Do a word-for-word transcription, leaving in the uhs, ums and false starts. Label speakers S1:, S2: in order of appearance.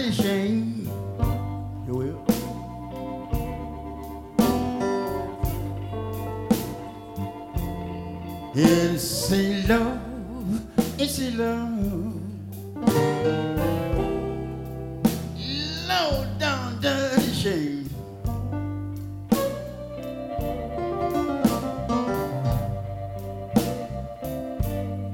S1: mighty shame. You will. It's a love, it's a love.